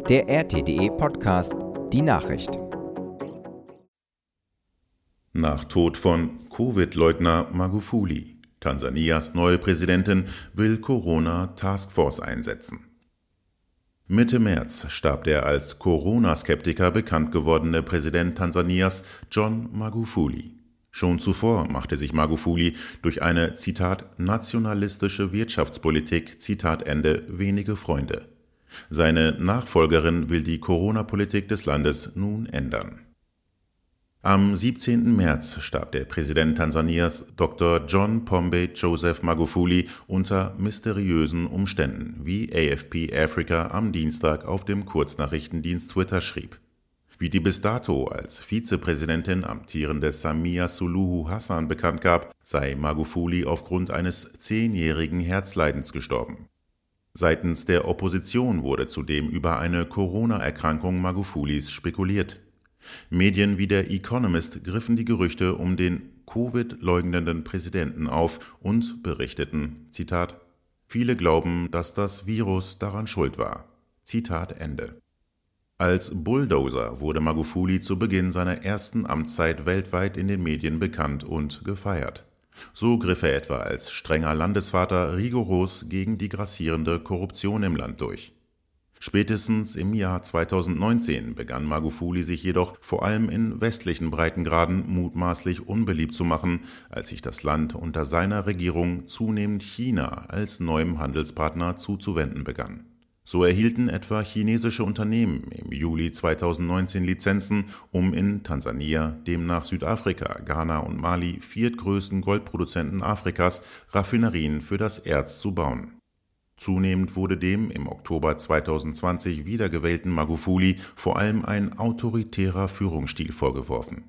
Der RT.de Podcast, die Nachricht. Nach Tod von Covid-Leugner Magufuli. Tansanias neue Präsidentin will Corona-Taskforce einsetzen. Mitte März starb der als Corona-Skeptiker bekannt gewordene Präsident Tansanias, John Magufuli. Schon zuvor machte sich Magufuli durch eine, Zitat, nationalistische Wirtschaftspolitik, Zitat Ende, wenige Freunde. Seine Nachfolgerin will die Corona-Politik des Landes nun ändern. Am 17. März starb der Präsident Tansanias, Dr. John Pombe Joseph Magufuli, unter mysteriösen Umständen, wie AFP Africa am Dienstag auf dem Kurznachrichtendienst Twitter schrieb. Wie die bis dato als Vizepräsidentin amtierende Samia Suluhu Hassan bekannt gab, sei Magufuli aufgrund eines 10-jährigen Herzleidens gestorben. Seitens der Opposition wurde zudem über eine Corona-Erkrankung Magufulis spekuliert. Medien wie der Economist griffen die Gerüchte um den Covid-leugnenden Präsidenten auf und berichteten, Zitat, viele glauben, dass das Virus daran schuld war. Zitat Ende. Als Bulldozer wurde Magufuli zu Beginn seiner ersten Amtszeit weltweit in den Medien bekannt und gefeiert. So griff er etwa als strenger Landesvater rigoros gegen die grassierende Korruption im Land durch. Spätestens im Jahr 2019 begann Magufuli sich jedoch vor allem in westlichen Breitengraden mutmaßlich unbeliebt zu machen, als sich das Land unter seiner Regierung zunehmend China als neuem Handelspartner zuzuwenden begann. So erhielten etwa chinesische Unternehmen im Juli 2019 Lizenzen, um in Tansania, dem nach Südafrika, Ghana und Mali viertgrößten Goldproduzenten Afrikas, Raffinerien für das Erz zu bauen. Zunehmend wurde dem im Oktober 2020 wiedergewählten Magufuli vor allem ein autoritärer Führungsstil vorgeworfen.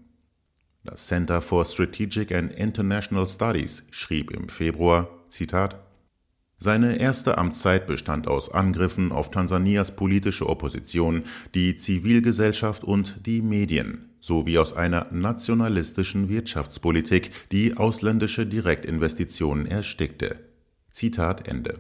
Das Center for Strategic and International Studies schrieb im Februar, Zitat, seine erste Amtszeit bestand aus Angriffen auf Tansanias politische Opposition, die Zivilgesellschaft und die Medien, sowie aus einer nationalistischen Wirtschaftspolitik, die ausländische Direktinvestitionen erstickte. Zitat Ende.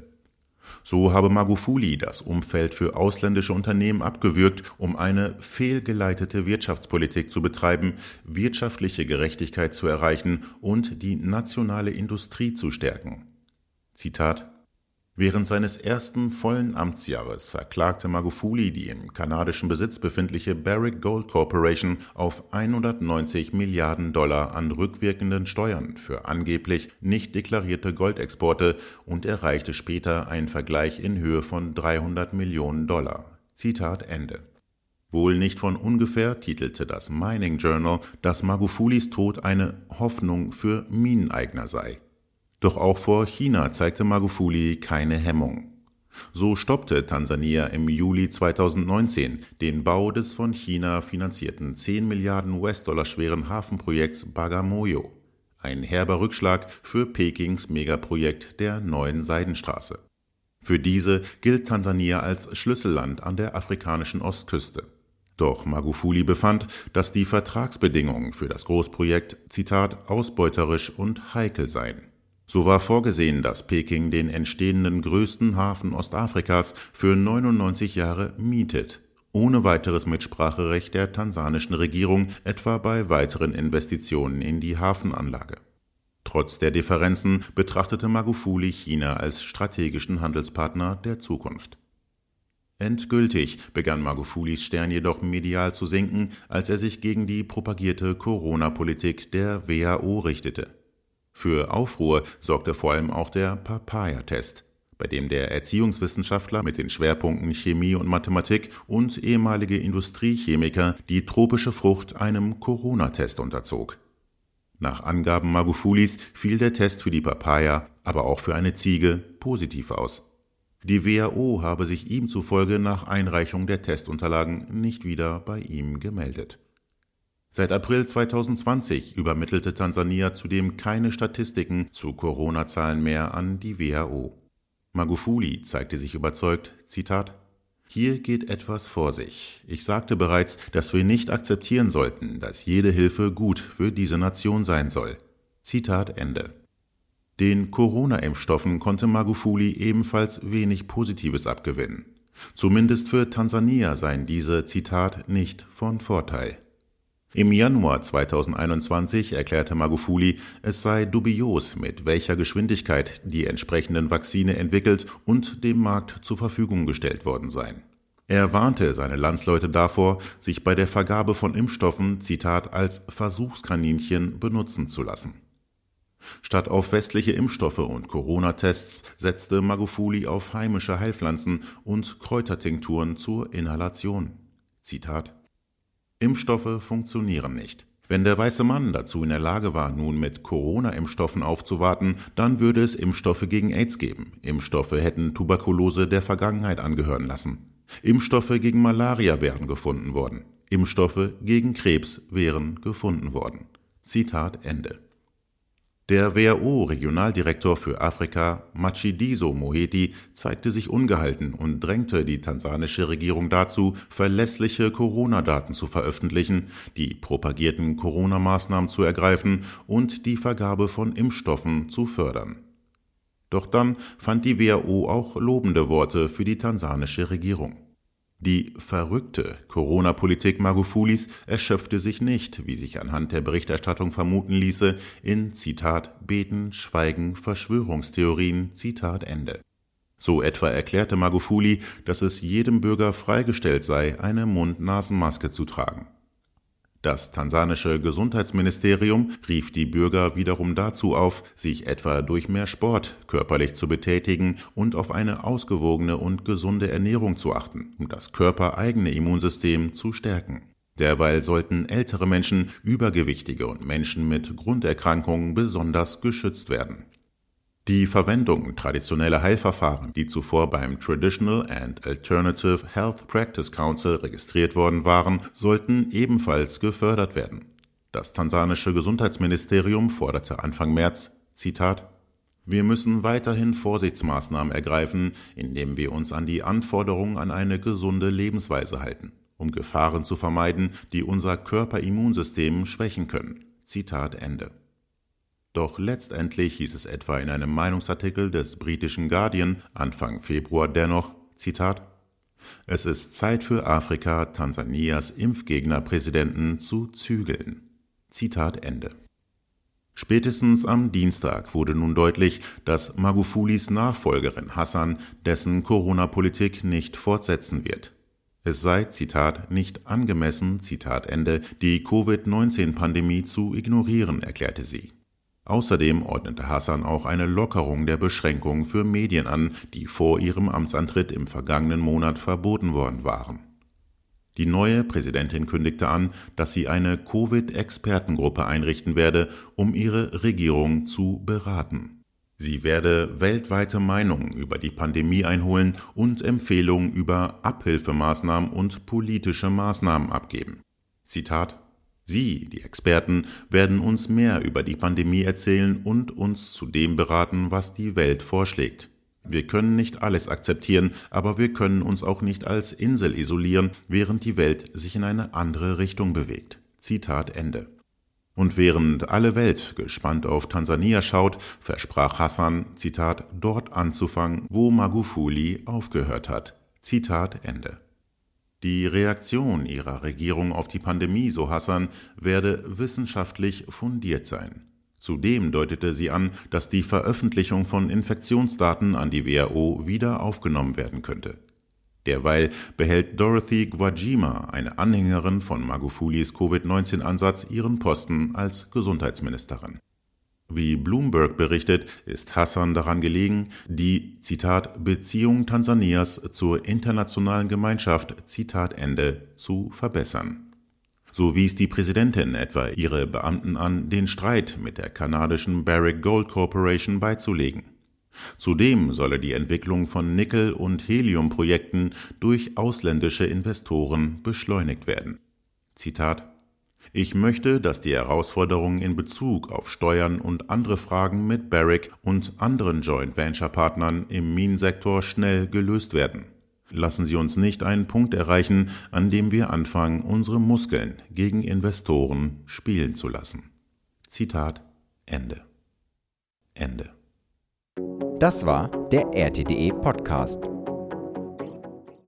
So habe Magufuli das Umfeld für ausländische Unternehmen abgewürgt, um eine fehlgeleitete Wirtschaftspolitik zu betreiben, wirtschaftliche Gerechtigkeit zu erreichen und die nationale Industrie zu stärken. Zitat: Während seines ersten vollen Amtsjahres verklagte Magufuli die im kanadischen Besitz befindliche Barrick Gold Corporation auf $190 Milliarden an rückwirkenden Steuern für angeblich nicht deklarierte Goldexporte und erreichte später einen Vergleich in Höhe von $300 Millionen. Zitat Ende. Wohl nicht von ungefähr titelte das Mining Journal, dass Magufulis Tod eine Hoffnung für Mineneigner sei. Doch auch vor China zeigte Magufuli keine Hemmung. So stoppte Tansania im Juli 2019 den Bau des von China finanzierten 10 Milliarden US-Dollar schweren Hafenprojekts Bagamoyo. Ein herber Rückschlag für Pekings Megaprojekt der neuen Seidenstraße. Für diese gilt Tansania als Schlüsselland an der afrikanischen Ostküste. Doch Magufuli befand, dass die Vertragsbedingungen für das Großprojekt, Zitat, ausbeuterisch und heikel seien. So war vorgesehen, dass Peking den entstehenden größten Hafen Ostafrikas für 99 Jahre mietet, ohne weiteres Mitspracherecht der tansanischen Regierung, etwa bei weiteren Investitionen in die Hafenanlage. Trotz der Differenzen betrachtete Magufuli China als strategischen Handelspartner der Zukunft. Endgültig begann Magufulis Stern jedoch medial zu sinken, als er sich gegen die propagierte Corona-Politik der WHO richtete. Für Aufruhr sorgte vor allem auch der Papaya-Test, bei dem der Erziehungswissenschaftler mit den Schwerpunkten Chemie und Mathematik und ehemalige Industriechemiker die tropische Frucht einem Corona-Test unterzog. Nach Angaben Magufulis fiel der Test für die Papaya, aber auch für eine Ziege, positiv aus. Die WHO habe sich ihm zufolge nach Einreichung der Testunterlagen nicht wieder bei ihm gemeldet. Seit April 2020 übermittelte Tansania zudem keine Statistiken zu Corona-Zahlen mehr an die WHO. Magufuli zeigte sich überzeugt, Zitat, hier geht etwas vor sich. Ich sagte bereits, dass wir nicht akzeptieren sollten, dass jede Hilfe gut für diese Nation sein soll. Zitat Ende. Den Corona-Impfstoffen konnte Magufuli ebenfalls wenig Positives abgewinnen. Zumindest für Tansania seien diese, Zitat, nicht von Vorteil. Im Januar 2021 erklärte Magufuli, es sei dubios, mit welcher Geschwindigkeit die entsprechenden Vakzine entwickelt und dem Markt zur Verfügung gestellt worden seien. Er warnte seine Landsleute davor, sich bei der Vergabe von Impfstoffen, Zitat, als Versuchskaninchen benutzen zu lassen. Statt auf westliche Impfstoffe und Corona-Tests setzte Magufuli auf heimische Heilpflanzen und Kräutertinkturen zur Inhalation. Zitat: Impfstoffe funktionieren nicht. Wenn der weiße Mann dazu in der Lage war, nun mit Corona-Impfstoffen aufzuwarten, dann würde es Impfstoffe gegen AIDS geben. Impfstoffe hätten Tuberkulose der Vergangenheit angehören lassen. Impfstoffe gegen Malaria wären gefunden worden. Impfstoffe gegen Krebs wären gefunden worden. Zitat Ende. Der WHO-Regionaldirektor für Afrika, Matshidiso Moeti, zeigte sich ungehalten und drängte die tansanische Regierung dazu, verlässliche Corona-Daten zu veröffentlichen, die propagierten Corona-Maßnahmen zu ergreifen und die Vergabe von Impfstoffen zu fördern. Doch dann fand die WHO auch lobende Worte für die tansanische Regierung. Die verrückte Corona-Politik Magufulis erschöpfte sich nicht, wie sich anhand der Berichterstattung vermuten ließe, in, Zitat, Beten, Schweigen, Verschwörungstheorien, Zitat Ende. So etwa erklärte Magufuli, dass es jedem Bürger freigestellt sei, eine Mund-Nasen-Maske zu tragen. Das tansanische Gesundheitsministerium rief die Bürger wiederum dazu auf, sich etwa durch mehr Sport körperlich zu betätigen und auf eine ausgewogene und gesunde Ernährung zu achten, um das körpereigene Immunsystem zu stärken. Derweil sollten ältere Menschen, Übergewichtige und Menschen mit Grunderkrankungen besonders geschützt werden. Die Verwendung traditioneller Heilverfahren, die zuvor beim Traditional and Alternative Health Practice Council registriert worden waren, sollten ebenfalls gefördert werden. Das tansanische Gesundheitsministerium forderte Anfang März, Zitat, wir müssen weiterhin Vorsichtsmaßnahmen ergreifen, indem wir uns an die Anforderungen an eine gesunde Lebensweise halten, um Gefahren zu vermeiden, die unser Körperimmunsystem schwächen können. Zitat Ende. Doch letztendlich hieß es etwa in einem Meinungsartikel des britischen Guardian Anfang Februar dennoch, Zitat, es ist Zeit für Afrika, Tansanias Impfgegnerpräsidenten zu zügeln. Zitat Ende. Spätestens am Dienstag wurde nun deutlich, dass Magufulis Nachfolgerin Hassan dessen Corona-Politik nicht fortsetzen wird. Es sei, Zitat, nicht angemessen, Zitat Ende, die Covid-19-Pandemie zu ignorieren, erklärte sie. Außerdem ordnete Hassan auch eine Lockerung der Beschränkungen für Medien an, die vor ihrem Amtsantritt im vergangenen Monat verboten worden waren. Die neue Präsidentin kündigte an, dass sie eine Covid-Expertengruppe einrichten werde, um ihre Regierung zu beraten. Sie werde weltweite Meinungen über die Pandemie einholen und Empfehlungen über Abhilfemaßnahmen und politische Maßnahmen abgeben. Zitat: Sie, die Experten, werden uns mehr über die Pandemie erzählen und uns zu dem beraten, was die Welt vorschlägt. Wir können nicht alles akzeptieren, aber wir können uns auch nicht als Insel isolieren, während die Welt sich in eine andere Richtung bewegt. Zitat Ende. Und während alle Welt gespannt auf Tansania schaut, versprach Hassan, Zitat, dort anzufangen, wo Magufuli aufgehört hat. Zitat Ende. Die Reaktion ihrer Regierung auf die Pandemie, so Hassan, werde wissenschaftlich fundiert sein. Zudem deutete sie an, dass die Veröffentlichung von Infektionsdaten an die WHO wieder aufgenommen werden könnte. Derweil behält Dorothy Gwajima, eine Anhängerin von Magufulis Covid-19-Ansatz, ihren Posten als Gesundheitsministerin. Wie Bloomberg berichtet, ist Hassan daran gelegen, die, Zitat, Beziehung Tansanias zur internationalen Gemeinschaft, Zitat Ende, zu verbessern. So wies die Präsidentin etwa ihre Beamten an, den Streit mit der kanadischen Barrick Gold Corporation beizulegen. Zudem solle die Entwicklung von Nickel- und Heliumprojekten durch ausländische Investoren beschleunigt werden. Zitat: Ich möchte, dass die Herausforderungen in Bezug auf Steuern und andere Fragen mit Barrick und anderen Joint-Venture-Partnern im Minensektor schnell gelöst werden. Lassen Sie uns nicht einen Punkt erreichen, an dem wir anfangen, unsere Muskeln gegen Investoren spielen zu lassen. Zitat Ende. Ende. Das war der RTDE Podcast.